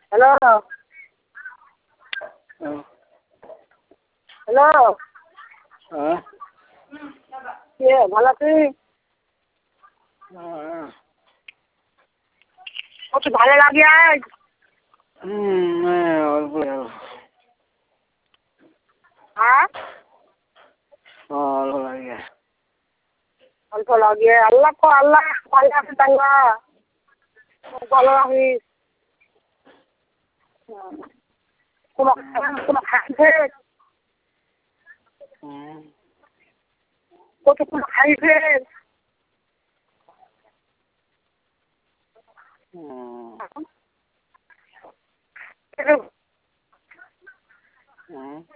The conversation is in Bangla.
হ্যালো হ্যালো হ্যাঁ কে ভালো আছিস? হ্যাঁ কত ভালো লাগে আজ? অল্প হ্যাঁ অল্প লাগে অল্প লাগে আল্লাহ কো আল্লাহ ভালো আছে তাঙ্গা ভালো আছিস? কোনো কোনো খাইছে? কত কোনো খাইছে?